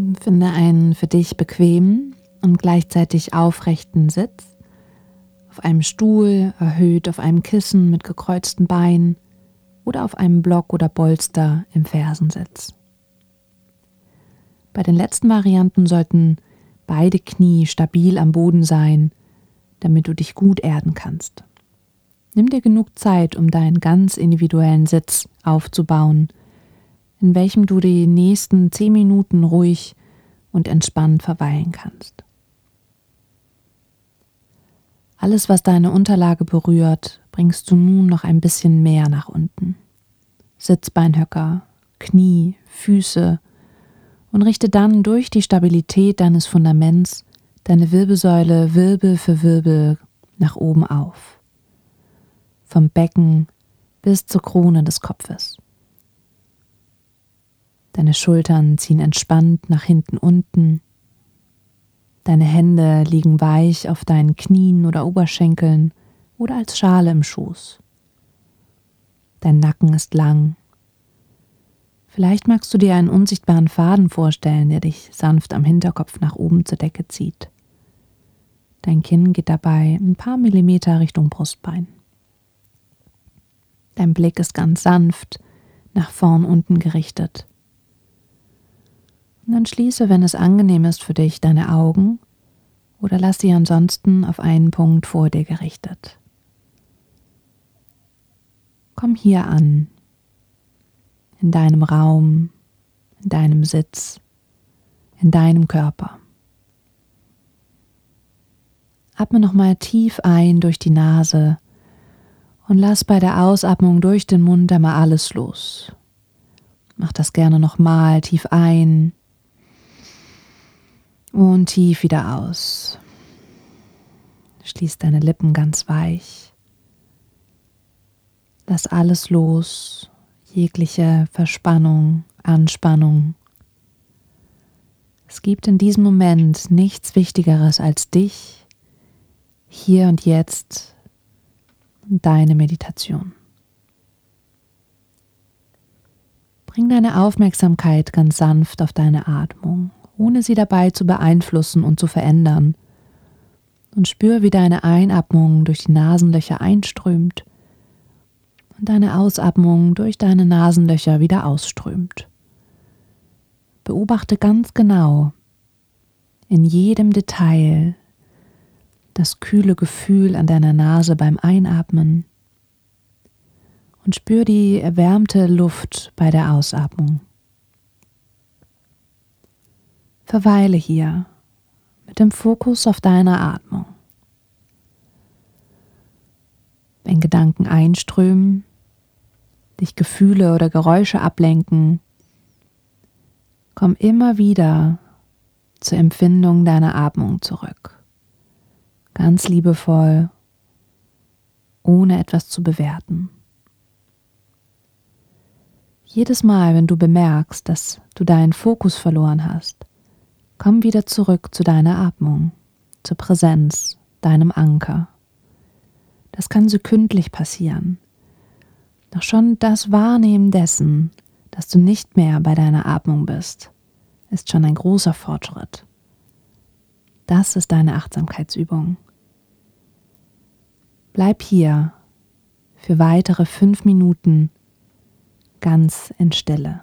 Finde einen für dich bequemen und gleichzeitig aufrechten Sitz, auf einem Stuhl, erhöht auf einem Kissen mit gekreuzten Beinen oder auf einem Block oder Bolster im Fersensitz. Bei den letzten Varianten sollten beide Knie stabil am Boden sein, damit du dich gut erden kannst. Nimm dir genug Zeit, um deinen ganz individuellen Sitz aufzubauen, in welchem du die nächsten 10 Minuten ruhig und entspannt verweilen kannst. Alles, was deine Unterlage berührt, bringst du nun noch ein bisschen mehr nach unten. Sitzbeinhöcker, Knie, Füße und richte dann durch die Stabilität deines Fundaments deine Wirbelsäule Wirbel für Wirbel nach oben auf. Vom Becken bis zur Krone des Kopfes. Deine Schultern ziehen entspannt nach hinten unten. Deine Hände liegen weich auf deinen Knien oder Oberschenkeln oder als Schale im Schoß. Dein Nacken ist lang. Vielleicht magst du dir einen unsichtbaren Faden vorstellen, der dich sanft am Hinterkopf nach oben zur Decke zieht. Dein Kinn geht dabei ein paar Millimeter Richtung Brustbein. Dein Blick ist ganz sanft nach vorn unten gerichtet. Und dann schließe, wenn es angenehm ist für dich, deine Augen oder lass sie ansonsten auf einen Punkt vor dir gerichtet. Komm hier an, in deinem Raum, in deinem Sitz, in deinem Körper. Atme nochmal tief ein durch die Nase und lass bei der Ausatmung durch den Mund einmal alles los. Mach das gerne nochmal tief ein und tief wieder aus. Schließ deine Lippen ganz weich. Lass alles los, jegliche Verspannung, Anspannung. Es gibt in diesem Moment nichts Wichtigeres als dich, hier und jetzt, und deine Meditation. Bring deine Aufmerksamkeit ganz sanft auf deine Atmung, ohne sie dabei zu beeinflussen und zu verändern. Und spür, wie deine Einatmung durch die Nasenlöcher einströmt und deine Ausatmung durch deine Nasenlöcher wieder ausströmt. Beobachte ganz genau, in jedem Detail, das kühle Gefühl an deiner Nase beim Einatmen und spür die erwärmte Luft bei der Ausatmung. Verweile hier mit dem Fokus auf deine Atmung. Wenn Gedanken einströmen, dich Gefühle oder Geräusche ablenken, komm immer wieder zur Empfindung deiner Atmung zurück. Ganz liebevoll, ohne etwas zu bewerten. Jedes Mal, wenn du bemerkst, dass du deinen Fokus verloren hast, komm wieder zurück zu deiner Atmung, zur Präsenz, deinem Anker. Das kann sekündlich passieren. Doch schon das Wahrnehmen dessen, dass du nicht mehr bei deiner Atmung bist, ist schon ein großer Fortschritt. Das ist deine Achtsamkeitsübung. Bleib hier für weitere 5 Minuten ganz in Stille.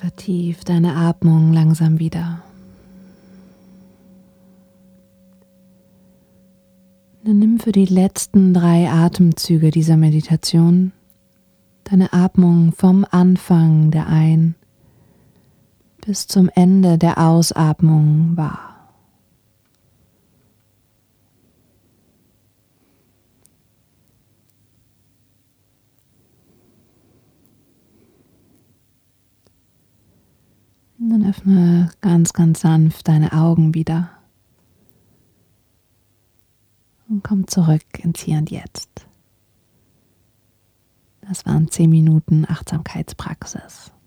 Vertief deine Atmung langsam wieder. Dann nimm für die letzten 3 Atemzüge dieser Meditation deine Atmung vom Anfang der Ein- bis zum Ende der Ausatmung wahr. Und dann öffne ganz, ganz sanft deine Augen wieder und komm zurück ins Hier und Jetzt. Das waren 10 Minuten Achtsamkeitspraxis.